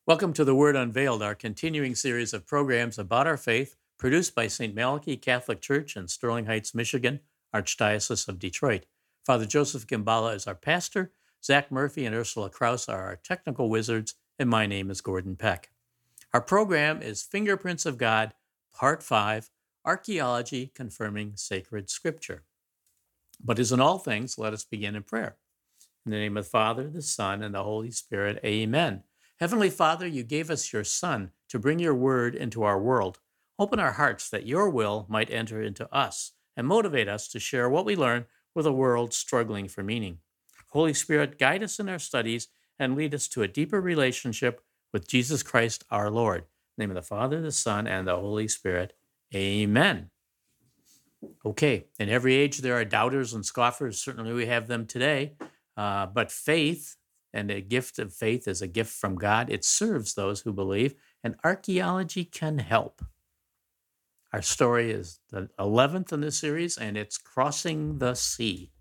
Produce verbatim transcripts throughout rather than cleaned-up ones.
Welcome to The Word Unveiled, our continuing series of programs about our faith, produced by Saint Malachy Catholic Church in Sterling Heights, Michigan, Archdiocese of Detroit. Father Joseph Gimbala is our pastor, Zach Murphy and Ursula Kraus are our technical wizards, and my name is Gordon Peck. Our program is Fingerprints of God, Part five, Archaeology Confirming Sacred Scripture. But as in all things, let us begin in prayer. In the name of the Father, the Son, and the Holy Spirit, amen. Heavenly Father, you gave us your Son to bring your word into our world. Open our hearts that your will might enter into us and motivate us to share what we learn with a world struggling for meaning. Holy Spirit, guide us in our studies and lead us to a deeper relationship with Jesus Christ our Lord. In the name of the Father, the Son, and the Holy Spirit, amen. Okay, in every age there are doubters and scoffers. Certainly we have them today. Uh, but faith, and a gift of faith is a gift from God. It serves those who believe, and archaeology can help. Our story is the eleventh in this series, and it's Crossing the Sea.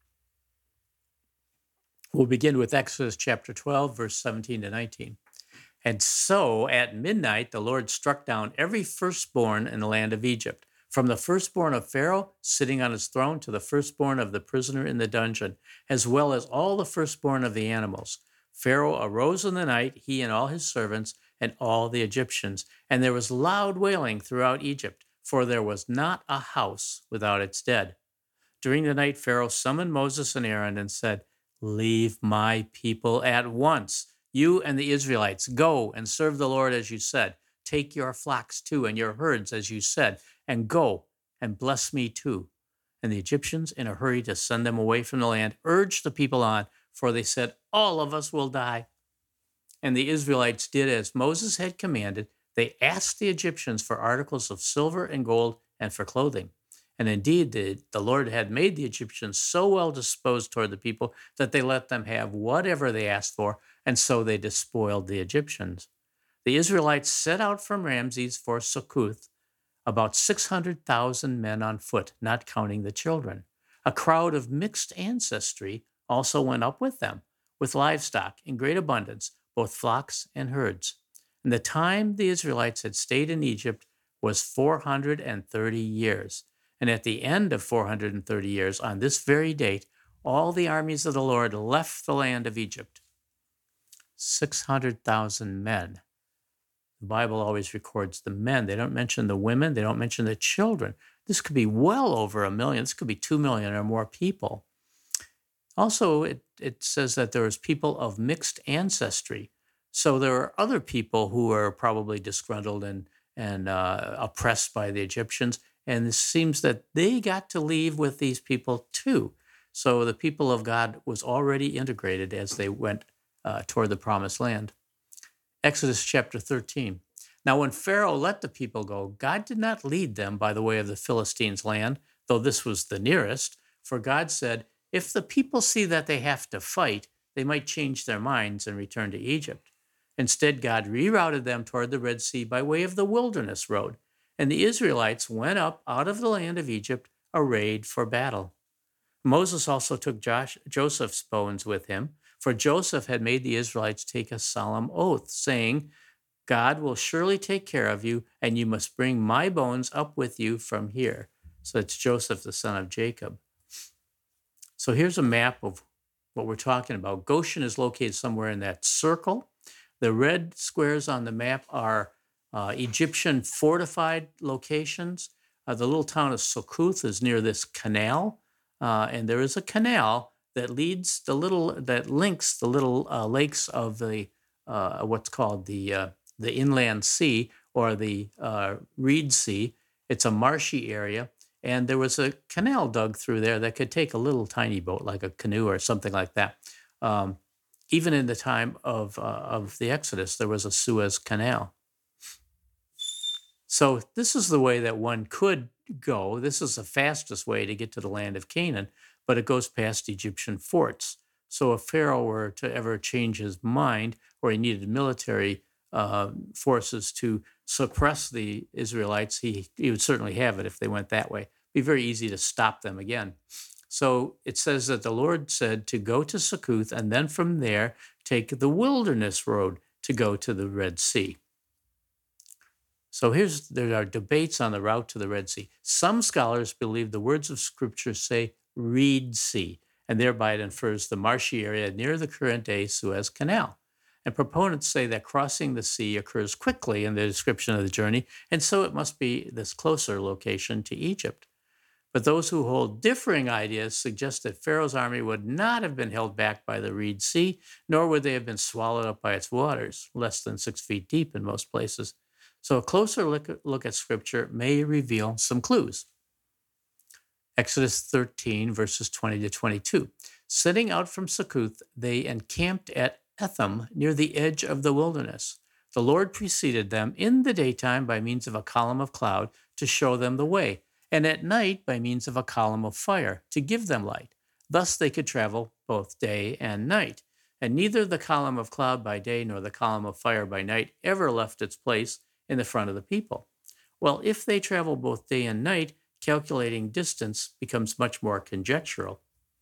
We'll begin with Exodus chapter twelve, verse seventeen to nineteen. And so at midnight, the Lord struck down every firstborn in the land of Egypt, from the firstborn of Pharaoh sitting on his throne to the firstborn of the prisoner in the dungeon, as well as all the firstborn of the animals. Pharaoh arose in the night, he and all his servants and all the Egyptians, and there was loud wailing throughout Egypt, for there was not a house without its dead. During the night, Pharaoh summoned Moses and Aaron and said, "Leave my people at once. You and the Israelites, go and serve the Lord as you said. Take your flocks too and your herds as you said, and go and bless me too." And the Egyptians, in a hurry to send them away from the land, urged the people on, for they said, "All of us will die." And the Israelites did as Moses had commanded. They asked the Egyptians for articles of silver and gold and for clothing. And indeed, the, the Lord had made the Egyptians so well disposed toward the people that they let them have whatever they asked for, and so they despoiled the Egyptians. The Israelites set out from Ramses for Succoth, about six hundred thousand men on foot, not counting the children. A crowd of mixed ancestry also went up with them, with livestock in great abundance, both flocks and herds. And the time the Israelites had stayed in Egypt was four hundred thirty years. And at the end of four hundred thirty years, on this very date, all the armies of the Lord left the land of Egypt. six hundred thousand men. The Bible always records the men. They don't mention the women. They don't mention the children. This could be well over a million. This could be two million or more people. Also, it, it says that there was people of mixed ancestry. So there are other people who are probably disgruntled and, and uh, oppressed by the Egyptians. And it seems that they got to leave with these people too. So the people of God was already integrated as they went uh, toward the promised land. Exodus chapter thirteen. Now when Pharaoh let the people go, God did not lead them by the way of the Philistines' land, though this was the nearest. For God said, if the people see that they have to fight, they might change their minds and return to Egypt. Instead, God rerouted them toward the Red Sea by way of the wilderness road. And the Israelites went up out of the land of Egypt, arrayed for battle. Moses also took Josh, Joseph's bones with him, for Joseph had made the Israelites take a solemn oath, saying, God will surely take care of you, and you must bring my bones up with you from here. So it's Joseph, the son of Jacob. So here's a map of what we're talking about. Goshen is located somewhere in that circle. The red squares on the map are Uh, Egyptian fortified locations. Uh, the little town of Succoth is near this canal, uh, and there is a canal that leads the little that links the little uh, lakes of the uh, what's called the uh, the inland sea or the uh, Reed Sea. It's a marshy area, and there was a canal dug through there that could take a little tiny boat, like a canoe or something like that. Um, even in the time of uh, of the Exodus, there was a Suez Canal. So this is the way that one could go. This is the fastest way to get to the land of Canaan, but it goes past Egyptian forts. So if Pharaoh were to ever change his mind, or he needed military uh, forces to suppress the Israelites, he, he would certainly have it if they went that way. It'd be very easy to stop them again. So it says that the Lord said to go to Succoth, and then from there take the wilderness road to go to the Red Sea. So here's there are debates on the route to the Red Sea. Some scholars believe the words of Scripture say Reed Sea, and thereby it infers the marshy area near the current-day Suez Canal. And proponents say that crossing the sea occurs quickly in the description of the journey, and so it must be this closer location to Egypt. But those who hold differing ideas suggest that Pharaoh's army would not have been held back by the Reed Sea, nor would they have been swallowed up by its waters, less than six feet deep in most places. So a closer look at, look at Scripture may reveal some clues. Exodus thirteen, verses twenty to twenty-two. Setting out from Succoth, they encamped at Etham, near the edge of the wilderness. The Lord preceded them in the daytime by means of a column of cloud to show them the way, and at night by means of a column of fire to give them light. Thus they could travel both day and night. And neither the column of cloud by day nor the column of fire by night ever left its place in the front of the people. Well, if they travel both day and night, calculating distance becomes much more conjectural.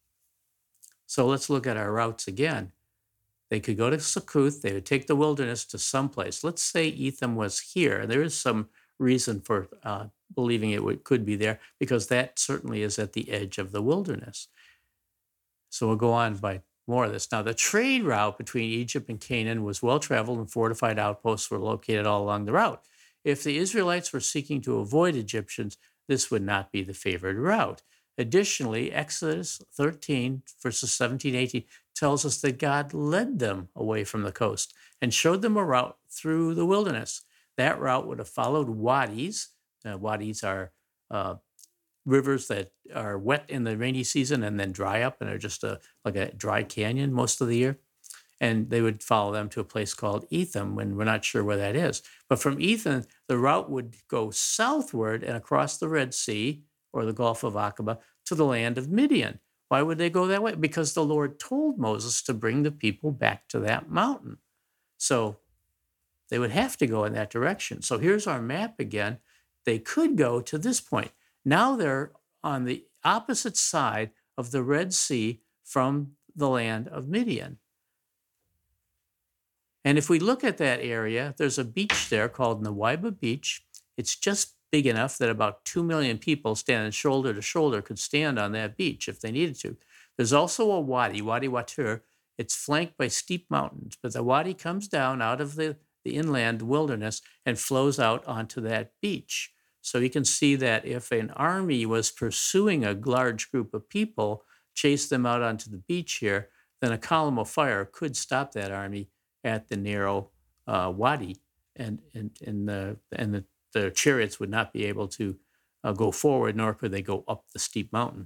So let's look at our routes again. They could go to Succoth. They would take the wilderness to someplace. Let's say Etham was here. There is some reason for uh, believing it would, could be there, because that certainly is at the edge of the wilderness. So we'll go on by more of this. Now, the trade route between Egypt and Canaan was well-traveled, and fortified outposts were located all along the route. If the Israelites were seeking to avoid Egyptians, this would not be the favored route. Additionally, Exodus thirteen, verses seventeen, eighteen, tells us that God led them away from the coast and showed them a route through the wilderness. That route would have followed wadis. Uh, wadis are uh, rivers that are wet in the rainy season and then dry up and are just a, like a dry canyon most of the year. And they would follow them to a place called Etham, when we're not sure where that is. But from Etham, the route would go southward and across the Red Sea, or the Gulf of Aqaba, to the land of Midian. Why would they go that way? Because the Lord told Moses to bring the people back to that mountain. So they would have to go in that direction. So here's our map again. They could go to this point. Now they're on the opposite side of the Red Sea from the land of Midian. And if we look at that area, there's a beach there called Nuweiba Beach. It's just big enough that about two million people standing shoulder to shoulder could stand on that beach if they needed to. There's also a wadi, Wadi Watur. It's flanked by steep mountains, but the wadi comes down out of the, the inland wilderness and flows out onto that beach. So you can see that if an army was pursuing a large group of people, chase them out onto the beach here, then a column of fire could stop that army at the narrow uh, wadi, and and and the and the, the chariots would not be able to uh, go forward, nor could they go up the steep mountain.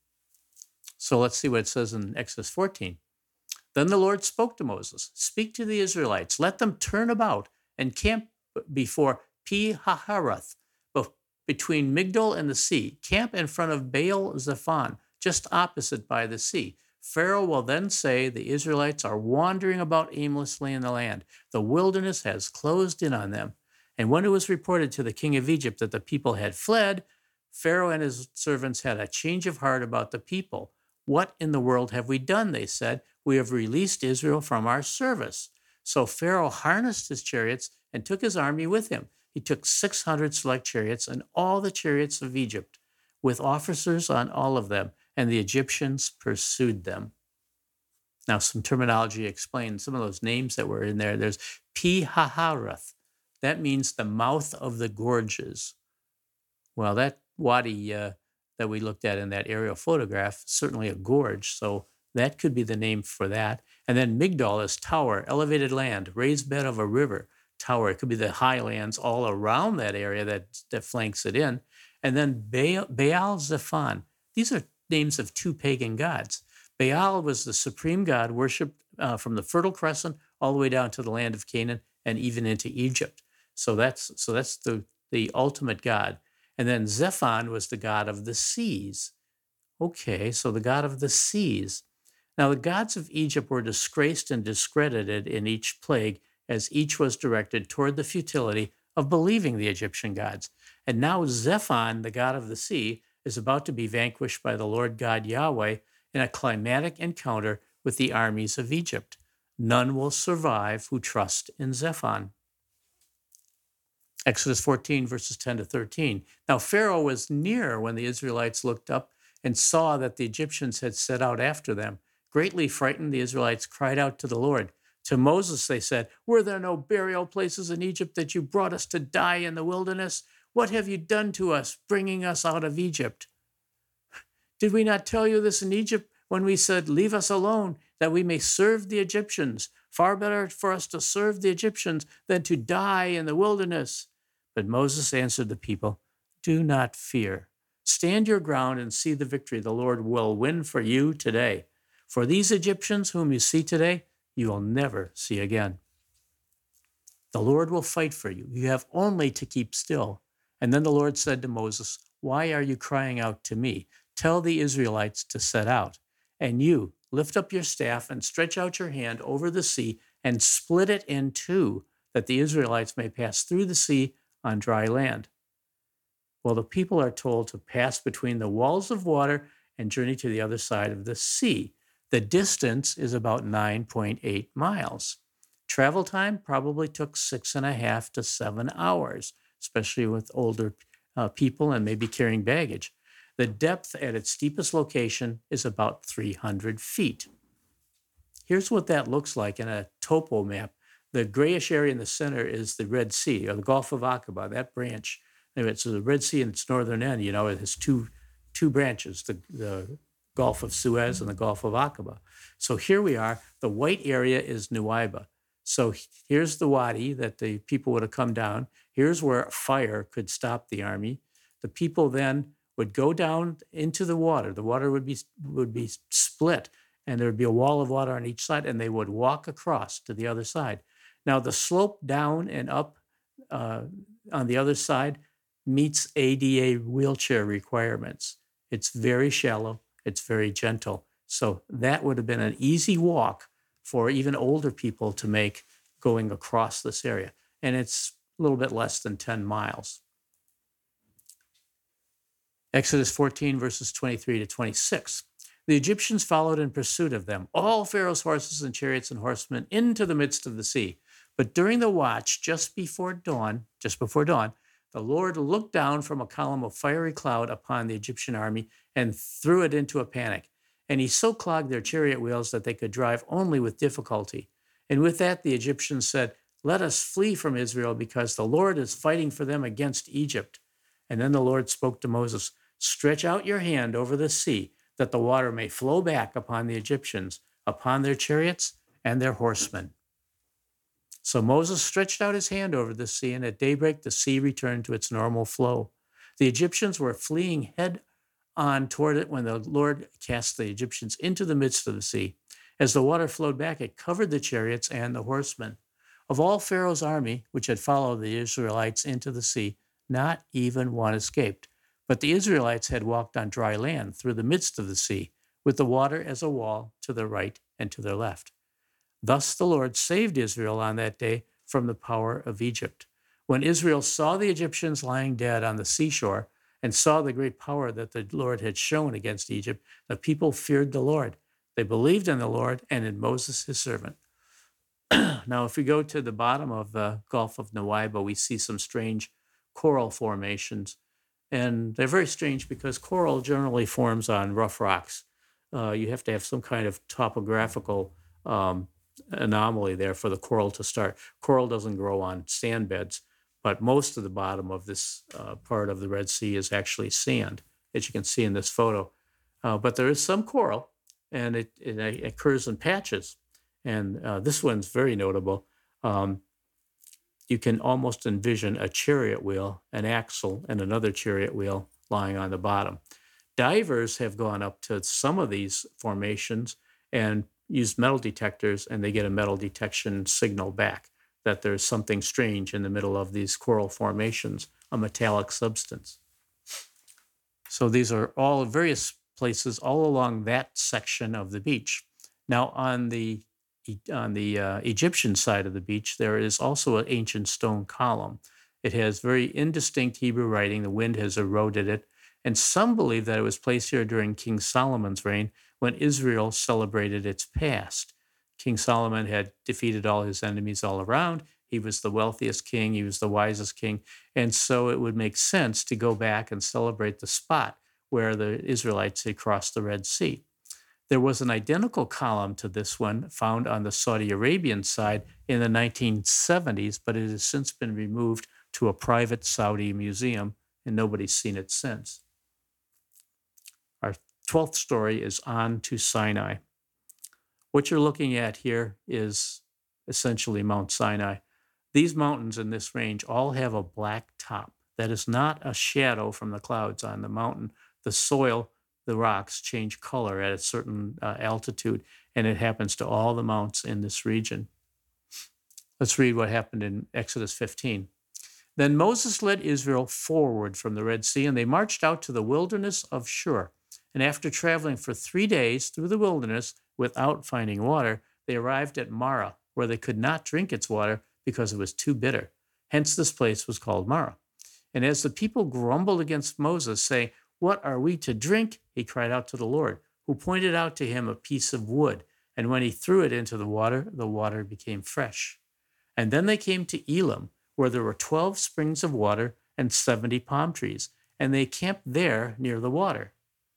So let's see what it says in Exodus fourteen. Then the Lord spoke to Moses, "Speak to the Israelites, let them turn about and camp before Pi-hahiroth, between Migdol and the sea. Camp in front of Baal Zephon, just opposite by the sea. Pharaoh will then say, the Israelites are wandering about aimlessly in the land. The wilderness has closed in on them." And when it was reported to the king of Egypt that the people had fled, Pharaoh and his servants had a change of heart about the people. "What in the world have we done?" they said. "We have released Israel from our service." So Pharaoh harnessed his chariots and took his army with him. He took six hundred select chariots and all the chariots of Egypt, with officers on all of them, and the Egyptians pursued them. Now, some terminology explains some of those names that were in there. There's Pi-hahiroth. That means the mouth of the gorges. Well, that wadi uh, that we looked at in that aerial photograph, certainly a gorge, so that could be the name for that. And then Migdol is tower, elevated land, raised bed of a river. Tower. It could be the highlands all around that area that, that flanks it in. And then Baal, Baal Zephon. These are names of two pagan gods. Baal was the supreme god worshipped uh, from the Fertile Crescent all the way down to the land of Canaan and even into Egypt. So that's so that's the, the ultimate god. And then Zephon was the god of the seas. Okay, so the god of the seas. Now the gods of Egypt were disgraced and discredited in each plague, as each was directed toward the futility of believing the Egyptian gods. And now Zephon, the god of the sea, is about to be vanquished by the Lord God Yahweh in a climatic encounter with the armies of Egypt. None will survive who trust in Zephon. Exodus fourteen, verses ten to thirteen. Now Pharaoh was near when the Israelites looked up and saw that the Egyptians had set out after them. Greatly frightened, the Israelites cried out to the Lord. To Moses they said, "Were there no burial places in Egypt that you brought us to die in the wilderness? What have you done to us, bringing us out of Egypt? Did we not tell you this in Egypt when we said, 'Leave us alone, that we may serve the Egyptians'? Far better for us to serve the Egyptians than to die in the wilderness." But Moses answered the people, "Do not fear. Stand your ground and see the victory the Lord will win for you today. For these Egyptians whom you see today, you will never see again. The Lord will fight for you. You have only to keep still." And then the Lord said to Moses, "Why are you crying out to me? Tell the Israelites to set out. And you, lift up your staff and stretch out your hand over the sea and split it in two, that the Israelites may pass through the sea on dry land." Well, the people are told to pass between the walls of water and journey to the other side of the sea. The distance is about nine point eight miles. Travel time probably took six and a half to seven hours, especially with older uh, people and maybe carrying baggage. The depth at its steepest location is about three hundred feet. Here's what that looks like in a topo map. The grayish area in the center is the Red Sea, or the Gulf of Aqaba, that branch. It's the Red Sea in its northern end, you know, it has two, two branches, the, the Gulf of Suez and the Gulf of Aqaba. So here we are. The white area is Nuweiba. So here's the wadi that the people would have come down. Here's where fire could stop the army. The people then would go down into the water. The water would be would be split, and there would be a wall of water on each side, and they would walk across to the other side. Now, the slope down and up uh, on the other side meets A D A wheelchair requirements. It's very shallow. It's very gentle. So that would have been an easy walk for even older people to make going across this area. And it's a little bit less than ten miles. Exodus fourteen, verses twenty-three to twenty-six. The Egyptians followed in pursuit of them, all Pharaoh's horses and chariots and horsemen, into the midst of the sea. But during the watch, just before dawn, just before dawn, the Lord looked down from a column of fiery cloud upon the Egyptian army and threw it into a panic. And he so clogged their chariot wheels that they could drive only with difficulty. And with that, the Egyptians said, "Let us flee from Israel, because the Lord is fighting for them against Egypt." And then the Lord spoke to Moses, "Stretch out your hand over the sea, that the water may flow back upon the Egyptians, upon their chariots and their horsemen." So Moses stretched out his hand over the sea, and at daybreak the sea returned to its normal flow. The Egyptians were fleeing head on toward it when the Lord cast the Egyptians into the midst of the sea. As the water flowed back, it covered the chariots and the horsemen. Of all Pharaoh's army, which had followed the Israelites into the sea, not even one escaped. But the Israelites had walked on dry land through the midst of the sea, with the water as a wall to their right and to their left. Thus the Lord saved Israel on that day from the power of Egypt. When Israel saw the Egyptians lying dead on the seashore and saw the great power that the Lord had shown against Egypt, the people feared the Lord. They believed in the Lord and in Moses, his servant. Now, if we go to the bottom of the Gulf of Nuweiba, we see some strange coral formations. And they're very strange because coral generally forms on rough rocks. Uh, you have to have some kind of topographical um, anomaly there for the coral to start. Coral doesn't grow on sand beds, but most of the bottom of this uh, part of the Red Sea is actually sand, as you can see in this photo. Uh, but there is some coral, and it, it occurs in patches. And uh, this one's very notable. Um, you can almost envision a chariot wheel, an axle, and another chariot wheel lying on the bottom. Divers have gone up to some of these formations and used metal detectors, and they get a metal detection signal back that there's something strange in the middle of these coral formations, a metallic substance. So these are all various places all along that section of the beach. Now, on the on the uh, Egyptian side of the beach, there is also an ancient stone column. It has very indistinct Hebrew writing. The wind has eroded it. And some believe that it was placed here during King Solomon's reign when Israel celebrated its past. King Solomon had defeated all his enemies all around. He was the wealthiest king. He was the wisest king. And so it would make sense to go back and celebrate the spot where the Israelites had crossed the Red Sea. There was an identical column to this one found on the Saudi Arabian side in the nineteen seventies, but it has since been removed to a private Saudi museum, and nobody's seen it since. Our twelfth story is on to Sinai. What you're looking at here is essentially Mount Sinai. These mountains in this range all have a black top. That is not a shadow from the clouds on the mountain. The soil, the rocks change color at a certain uh, altitude, and it happens to all the mounts in this region. Let's read what happened in Exodus fifteen. Then Moses led Israel forward from the Red Sea, and they marched out to the wilderness of Shur. And after traveling for three days through the wilderness without finding water, they arrived at Marah, where they could not drink its water because it was too bitter. Hence this place was called Marah. And as the people grumbled against Moses, saying, "What are we to drink?" he cried out to the Lord, who pointed out to him a piece of wood. And when he threw it into the water, the water became fresh. And then they came to Elim, where there were twelve springs of water and seventy palm trees, and they camped there near the water.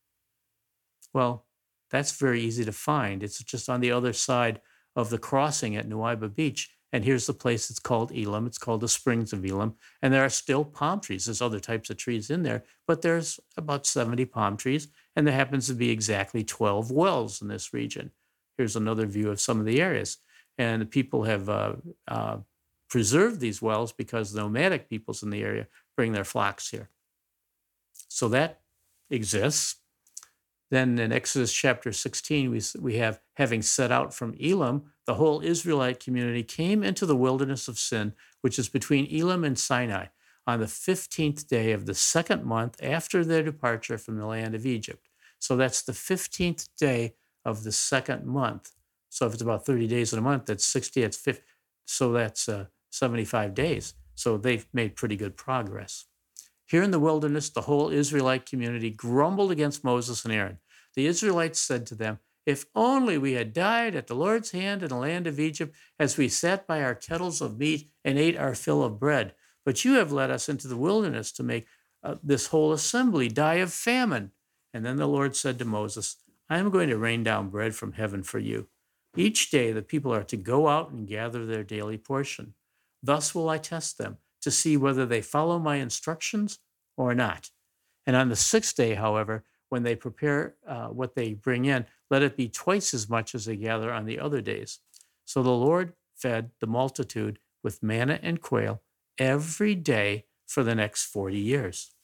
Well, that's very easy to find. It's just on the other side of the crossing at Nuweiba Beach. And here's the place that's called Elim. It's called the Springs of Elim. And there are still palm trees. There's other types of trees in there, but there's about seventy palm trees. And there happens to be exactly twelve wells in this region. Here's another view of some of the areas. And the people have uh, uh, preserved these wells because the nomadic peoples in the area bring their flocks here. So that exists. Then in Exodus chapter sixteen, we, we have, having set out from Elim, the whole Israelite community came into the wilderness of Sin, which is between Elim and Sinai, on the fifteenth day of the second month after their departure from the land of Egypt. So that's the fifteenth day of the second month. So if it's about thirty days in a month, that's sixty, that's fifty, so that's uh, seventy-five days. So they've made pretty good progress. Here in the wilderness, the whole Israelite community grumbled against Moses and Aaron. The Israelites said to them, "If only we had died at the Lord's hand in the land of Egypt as we sat by our kettles of meat and ate our fill of bread. But you have led us into the wilderness to make uh, this whole assembly die of famine." And then the Lord said to Moses, "I am going to rain down bread from heaven for you. Each day the people are to go out and gather their daily portion. Thus will I test them to see whether they follow my instructions or not. And on the sixth day, however, when they prepare uh, what they bring in, let it be twice as much as they gather on the other days." So the Lord fed the multitude with manna and quail every day for the next forty years.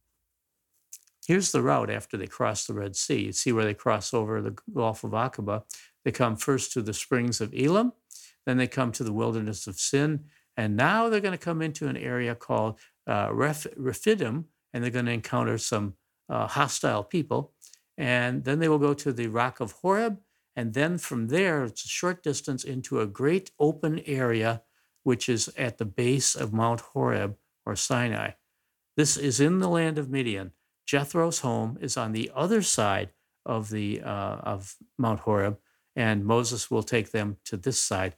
Here's the route after they cross the Red Sea. You see where they cross over the Gulf of Aqaba. They come first to the springs of Elim, then they come to the wilderness of Sin, and now they're going to come into an area called uh, Reph- Rephidim, and they're going to encounter some uh, hostile people. And then they will go to the rock of Horeb, and then from there, it's a short distance into a great open area, which is at the base of Mount Horeb or Sinai. This is in the land of Midian. Jethro's home is on the other side of the uh, of Mount Horeb, and Moses will take them to this side.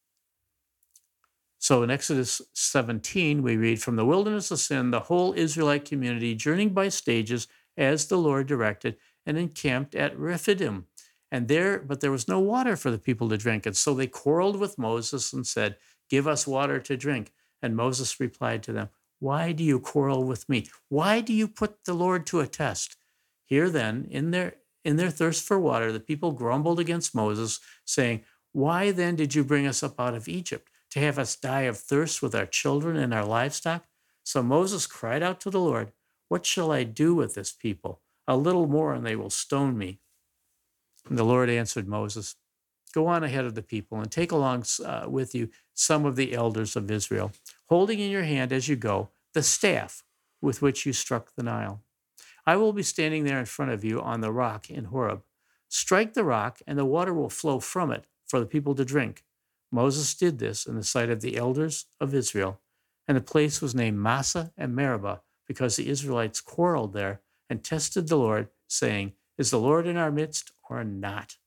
So in Exodus seventeen, we read, "From the wilderness of Sin, the whole Israelite community journeyed by stages as the Lord directed, and encamped at Rephidim. And there, but there was no water for the people to drink. And so they quarreled with Moses and said, 'Give us water to drink.' And Moses replied to them, 'Why do you quarrel with me? Why do you put the Lord to a test?' Here then, in their in their thirst for water, the people grumbled against Moses, saying, 'Why then did you bring us up out of Egypt, to have us die of thirst with our children and our livestock?' So Moses cried out to the Lord, 'What shall I do with this people? A little more and they will stone me.' And the Lord answered Moses, 'Go on ahead of the people and take along uh, with you some of the elders of Israel, holding in your hand as you go the staff with which you struck the Nile. I will be standing there in front of you on the rock in Horeb. Strike the rock, and the water will flow from it for the people to drink.' Moses did this in the sight of the elders of Israel, and the place was named Massah and Meribah, because the Israelites quarreled there and tested the Lord, saying, 'Is the Lord in our midst or not?'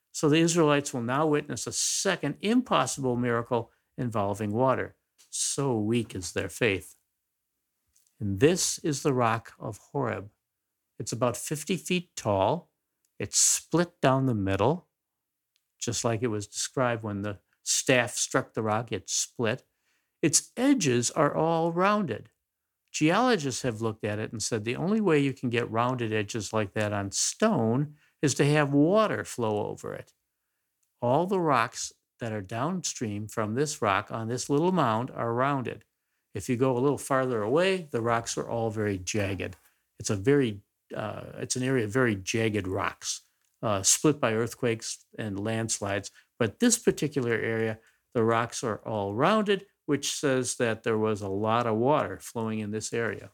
So the Israelites will now witness a second impossible miracle involving water. So weak is their faith. And this is the rock of Horeb. It's about fifty feet tall. It's split down the middle, just like it was described when the staff struck the rock, it split. Its edges are all rounded. Geologists have looked at it and said the only way you can get rounded edges like that on stone is to have water flow over it. All the rocks that are downstream from this rock on this little mound are rounded. If you go a little farther away, the rocks are all very jagged. It's a very, uh, it's an area of very jagged rocks, uh, split by earthquakes and landslides. But this particular area, the rocks are all rounded, which says that there was a lot of water flowing in this area.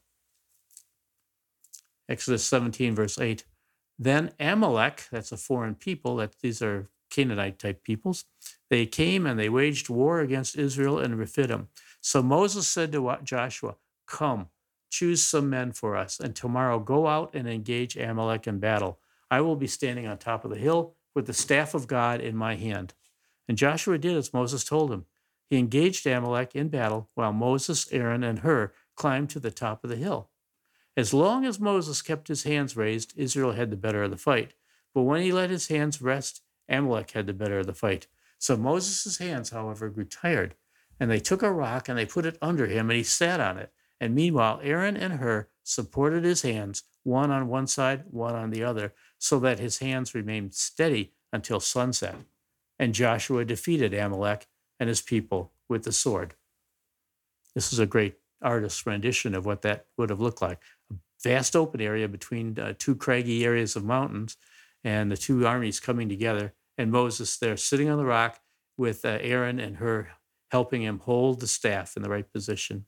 Exodus seventeen, verse eight. Then Amalek, that's a foreign people, that these are Canaanite type peoples, they came and they waged war against Israel and Rephidim. So Moses said to Joshua, "Come, choose some men for us, and tomorrow go out and engage Amalek in battle. I will be standing on top of the hill with the staff of God in my hand." And Joshua did as Moses told him. He engaged Amalek in battle while Moses, Aaron, and Hur climbed to the top of the hill. As long as Moses kept his hands raised, Israel had the better of the fight. But when he let his hands rest, Amalek had the better of the fight. So Moses' hands, however, grew tired, and they took a rock and they put it under him, and he sat on it. And meanwhile, Aaron and Hur supported his hands, one on one side, one on the other, so that his hands remained steady until sunset. And Joshua defeated Amalek and his people with the sword. This is a great artist's rendition of what that would have looked like. A vast open area between uh, two craggy areas of mountains, and the two armies coming together, and Moses there sitting on the rock with uh, Aaron and Hur helping him hold the staff in the right position.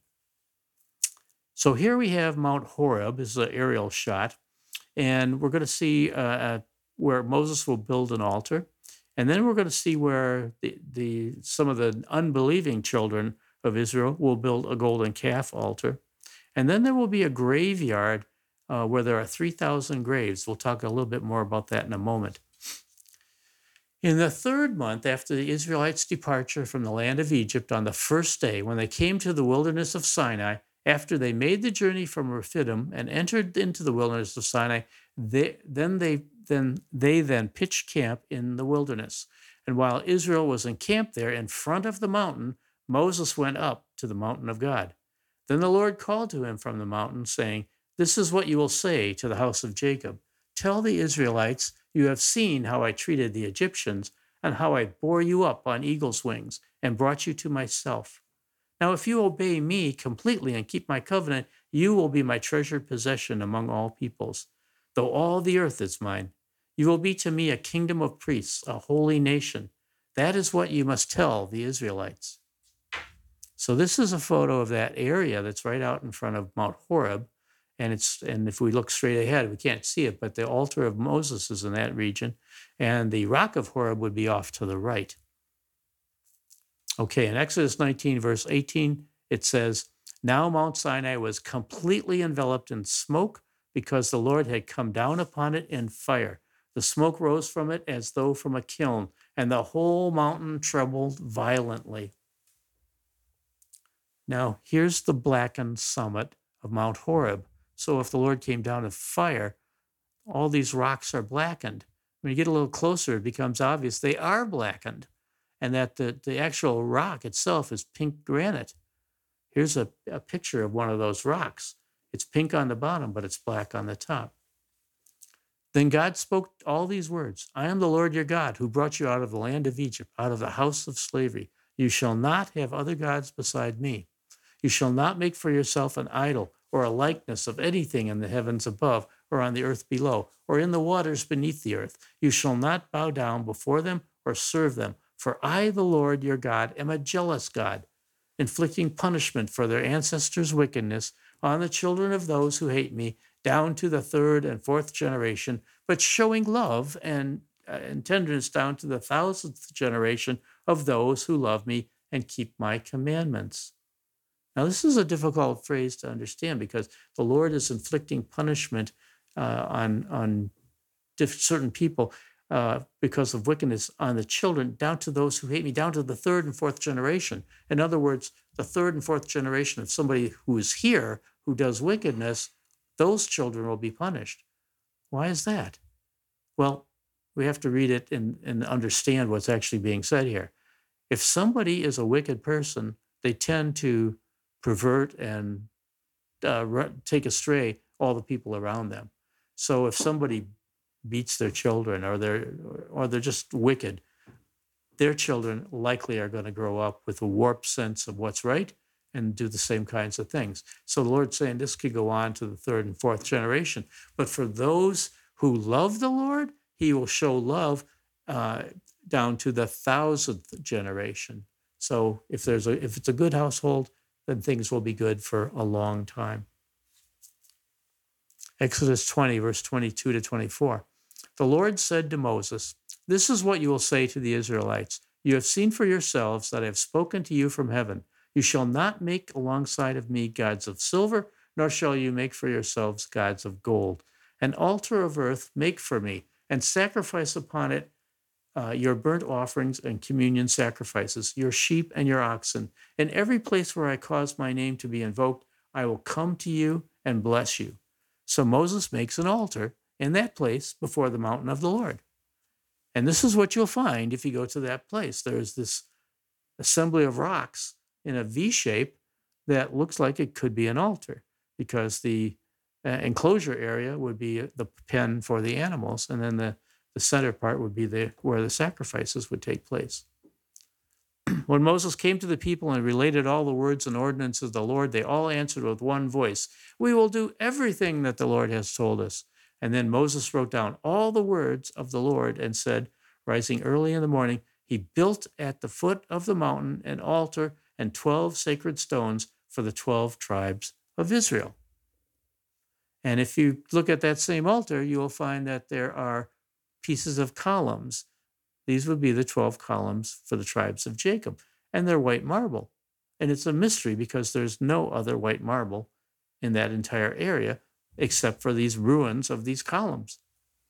So here we have Mount Horeb. This is an aerial shot, and we're going to see uh, uh, where Moses will build an altar. And then we're going to see where the, the some of the unbelieving children of Israel will build a golden calf altar. And then there will be a graveyard uh, where there are three thousand graves. We'll talk a little bit more about that in a moment. In the third month after the Israelites' departure from the land of Egypt, on the first day, when they came to the wilderness of Sinai, after they made the journey from Rephidim and entered into the wilderness of Sinai, they, then they then they then pitched camp in the wilderness. And while Israel was encamped there in front of the mountain, Moses went up to the mountain of God. Then the Lord called to him from the mountain, saying, "This is what you will say to the house of Jacob. Tell the Israelites, you have seen how I treated the Egyptians and how I bore you up on eagle's wings and brought you to myself. Now, if you obey me completely and keep my covenant, you will be my treasured possession among all peoples. Though all the earth is mine, you will be to me a kingdom of priests, a holy nation. That is what you must tell the Israelites." So this is a photo of that area that's right out in front of Mount Horeb. And it's and if we look straight ahead, we can't see it, but the altar of Moses is in that region, and the rock of Horeb would be off to the right. Okay, in Exodus nineteen, verse eighteen, it says, "Now Mount Sinai was completely enveloped in smoke because the Lord had come down upon it in fire. The smoke rose from it as though from a kiln, and the whole mountain trembled violently." Now, here's the blackened summit of Mount Horeb. So if the Lord came down in fire, all these rocks are blackened. When you get a little closer, it becomes obvious they are blackened, and that the, the actual rock itself is pink granite. Here's a, a picture of one of those rocks. It's pink on the bottom, but it's black on the top. Then God spoke all these words: "I am the Lord your God, who brought you out of the land of Egypt, out of the house of slavery. You shall not have other gods beside me. You shall not make for yourself an idol or a likeness of anything in the heavens above, or on the earth below, or in the waters beneath the earth. You shall not bow down before them or serve them. For I, the Lord your God, am a jealous God, inflicting punishment for their ancestors' wickedness on the children of those who hate me, down to the third and fourth generation, but showing love and, uh, and tenderness down to the thousandth generation of those who love me and keep my commandments." Now, this is a difficult phrase to understand because the Lord is inflicting punishment uh, on, on diff- certain people uh, because of wickedness on the children, down to those who hate me, down to the third and fourth generation. In other words, the third and fourth generation of somebody who is here who does wickedness, those children will be punished. Why is that? Well, we have to read it and, and understand what's actually being said here. If somebody is a wicked person, they tend to pervert and uh, take astray all the people around them. So if somebody beats their children, or they're or they're just wicked, their children likely are going to grow up with a warped sense of what's right and do the same kinds of things. So the Lord's saying this could go on to the third and fourth generation. But for those who love the Lord, he will show love uh, down to the thousandth generation. So if there's a if it's a good household, then things will be good for a long time. Exodus twenty, verse twenty-two to twenty-four. The Lord said to Moses, "This is what you will say to the Israelites. You have seen for yourselves that I have spoken to you from heaven. You shall not make alongside of me gods of silver, nor shall you make for yourselves gods of gold. An altar of earth make for me, and sacrifice upon it uh, your burnt offerings and communion sacrifices, your sheep and your oxen. In every place where I cause my name to be invoked, I will come to you and bless you." So Moses makes an altar in that place before the mountain of the Lord. And this is what you'll find if you go to that place. There's this assembly of rocks in a V shape that looks like it could be an altar, because the uh, enclosure area would be the pen for the animals, and then the, the center part would be the, where the sacrifices would take place. When Moses came to the people and related all the words and ordinances of the Lord, they all answered with one voice, "We will do everything that the Lord has told us." And then Moses wrote down all the words of the Lord and said, rising early in the morning, he built at the foot of the mountain an altar and twelve sacred stones for the twelve tribes of Israel. And if you look at that same altar, you will find that there are pieces of columns. These would be the twelve columns for the tribes of Jacob, and they're white marble. And it's a mystery because there's no other white marble in that entire area except for these ruins of these columns.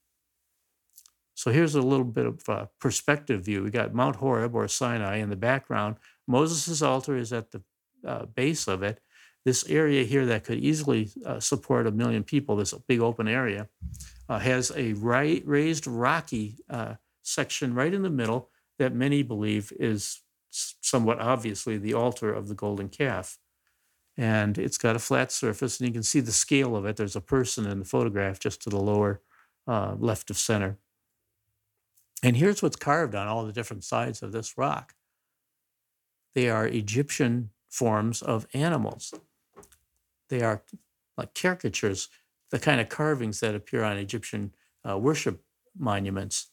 So here's a little bit of a perspective view. We got Mount Horeb, or Sinai, in the background. Moses' altar is at the uh, base of it. This area here that could easily uh, support a million people, this big open area, uh, has a right, raised rocky uh, section right in the middle that many believe is somewhat obviously the altar of the golden calf. And it's got a flat surface, and you can see the scale of it. There's a person in the photograph just to the lower uh, left of center. And here's what's carved on all the different sides of this rock. They are Egyptian forms of animals. They are like caricatures, the kind of carvings that appear on Egyptian uh, worship monuments.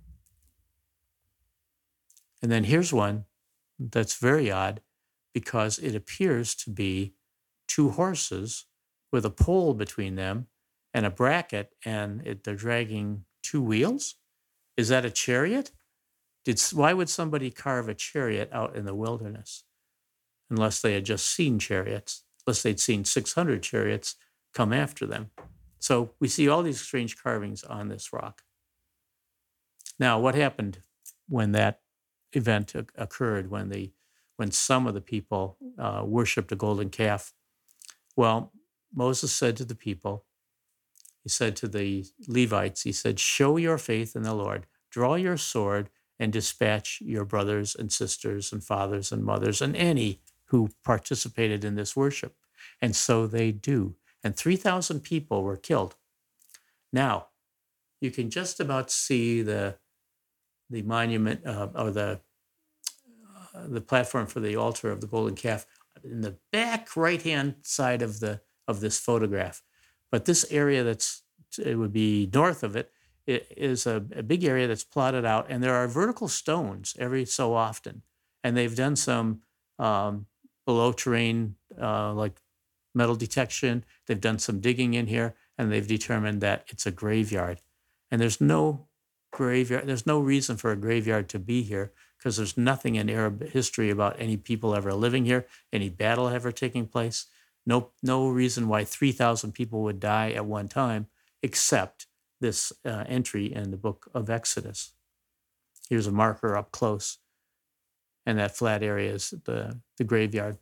And then here's one that's very odd, because it appears to be two horses with a pole between them and a bracket, and it, they're dragging two wheels. Is that a chariot? Did, why would somebody carve a chariot out in the wilderness unless they had just seen chariots, unless they'd seen six hundred chariots come after them? So we see all these strange carvings on this rock. Now, what happened when that event occurred, when the when some of the people uh, worshipped a golden calf? Well, Moses said to the people, he said to the Levites, he said, "Show your faith in the Lord, draw your sword and dispatch your brothers and sisters and fathers and mothers and any who participated in this worship." And so they do. And three thousand people were killed. Now, you can just about see the, the monument uh, or the Uh, the platform for the altar of the golden calf in the back right-hand side of the of this photograph. But this area that's, it would be north of it, it is a, a big area that's plotted out, and there are vertical stones every so often. And they've done some um, below terrain, uh, like metal detection. They've done some digging in here, and they've determined that it's a graveyard. And there's no graveyard, there's no reason for a graveyard to be here, because there's nothing in Arab history about any people ever living here, any battle ever taking place. No, no reason why three thousand people would die at one time, except this uh, entry in the book of Exodus. Here's a marker up close, and that flat area is the, the graveyard.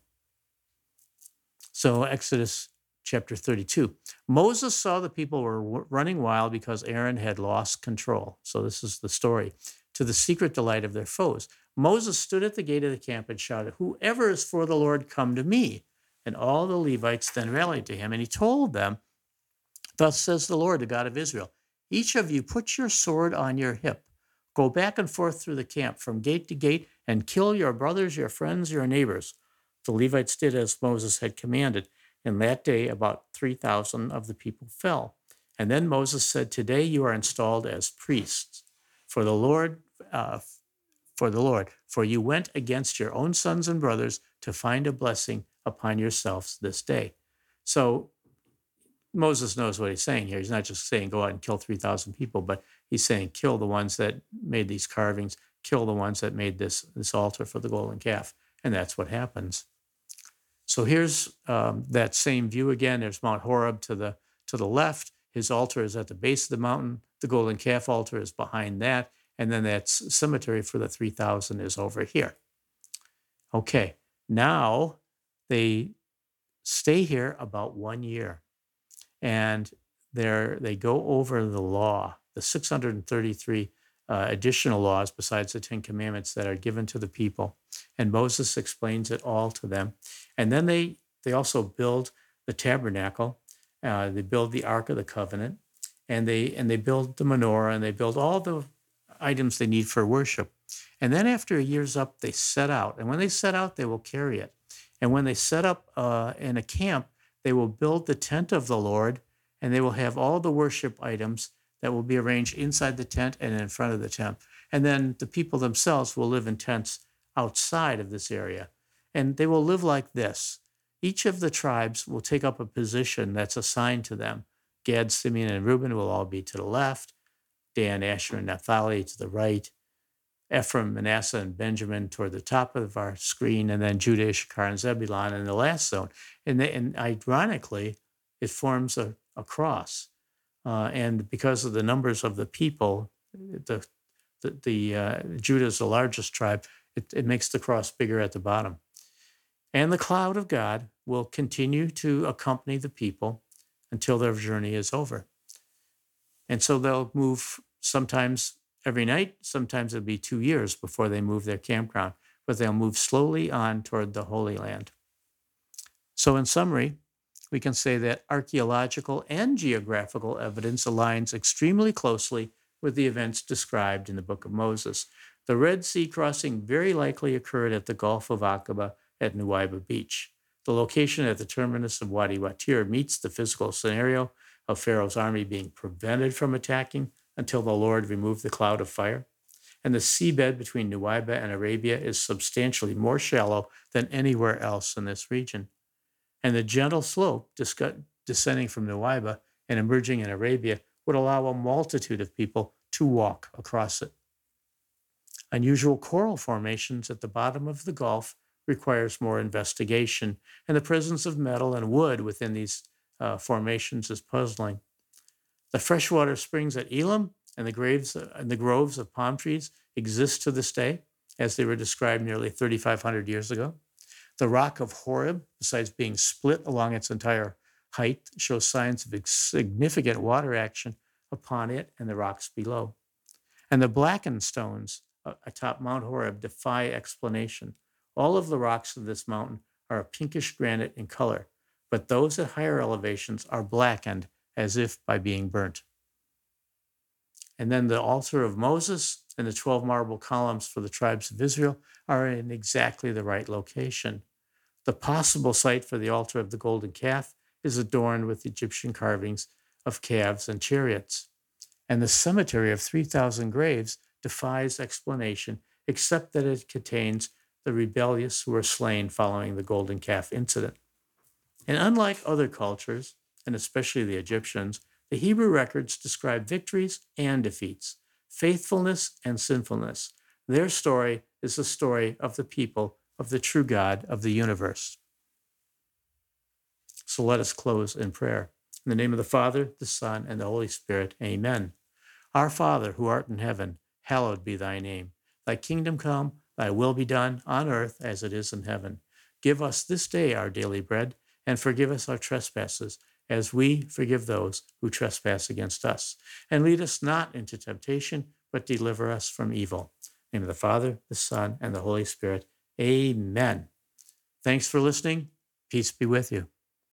So Exodus chapter thirty-two. Moses saw the people were running wild because Aaron had lost control. So this is the story. To the secret delight of their foes. Moses stood at the gate of the camp and shouted, "Whoever is for the Lord, come to me." And all the Levites then rallied to him. And he told them, "Thus says the Lord, the God of Israel, each of you put your sword on your hip. Go back and forth through the camp from gate to gate and kill your brothers, your friends, your neighbors." The Levites did as Moses had commanded. And that day, about three thousand of the people fell. And then Moses said, "Today you are installed as priests for the Lord, uh, for the Lord, for you went against your own sons and brothers to find a blessing upon yourselves this day." So Moses knows what he's saying here. He's not just saying go out and kill three thousand people, but he's saying kill the ones that made these carvings, kill the ones that made this, this altar for the golden calf. And that's what happens. So here's um, that same view again. There's Mount Horeb to the to the left. His altar is at the base of the mountain. The golden calf altar is behind that. And then that cemetery for the three thousand is over here. Okay, now they stay here about one year. And they're, they go over the law, the six hundred thirty-three uh, additional laws besides the Ten Commandments that are given to the people. And Moses explains it all to them. And then they, they also build the tabernacle. Uh, they build the Ark of the Covenant. And they, and they build the menorah, and they build all the items they need for worship. And then after a year's up, they set out. And when they set out, they will carry it. And when they set up uh, in a camp, they will build the tent of the Lord, and they will have all the worship items that will be arranged inside the tent and in front of the tent. And then the people themselves will live in tents outside of this area. And they will live like this. Each of the tribes will take up a position that's assigned to them. Gad, Simeon, and Reuben will all be to the left. Dan, Asher, and Naphtali to the right. Ephraim, Manasseh, and Benjamin toward the top of our screen, and then Judah, Issachar, and Zebulun in the last zone. And, they, and ironically, it forms a, a cross. Uh, and because of the numbers of the people, the, the, the uh, Judah is the largest tribe, it, it makes the cross bigger at the bottom. And the cloud of God will continue to accompany the people until their journey is over. And so they'll move sometimes every night, sometimes it'll be two years before they move their campground, but they'll move slowly on toward the Holy Land. So in summary, we can say that archaeological and geographical evidence aligns extremely closely with the events described in the book of Moses. The Red Sea crossing very likely occurred at the Gulf of Aqaba at Nuweiba Beach. The location at the terminus of Wadi Watir meets the physical scenario of Pharaoh's army being prevented from attacking until the Lord removed the cloud of fire. And the seabed between Nuweiba and Arabia is substantially more shallow than anywhere else in this region. And the gentle slope descending from Nuweiba and emerging in Arabia would allow a multitude of people to walk across it. Unusual coral formations at the bottom of the Gulf requires more investigation, and the presence of metal and wood within these uh, formations is puzzling. The freshwater springs at Elim and the, graves, uh, and the groves of palm trees exist to this day, as they were described nearly thirty-five hundred years ago. The rock of Horeb, besides being split along its entire height, shows signs of significant water action upon it and the rocks below. And the blackened stones atop Mount Horeb defy explanation. All of the rocks of this mountain are a pinkish granite in color, but those at higher elevations are blackened as if by being burnt. And then the altar of Moses and the twelve marble columns for the tribes of Israel are in exactly the right location. The possible site for the altar of the golden calf is adorned with Egyptian carvings of calves and chariots. And the cemetery of three thousand graves defies explanation, except that it contains the rebellious who were slain following the golden calf incident. And unlike other cultures, and especially the Egyptians, the Hebrew records describe victories and defeats, faithfulness and sinfulness. Their story is the story of the people of the true God of the universe. So let us close in prayer. In the name of the Father, the Son, and the Holy Spirit, amen. Our Father, who art in heaven, hallowed be thy name. Thy kingdom come, thy will be done on earth as it is in heaven. Give us this day our daily bread, and forgive us our trespasses, as we forgive those who trespass against us. And lead us not into temptation, but deliver us from evil. In the name of the Father, the Son, and the Holy Spirit, amen. Thanks for listening. Peace be with you.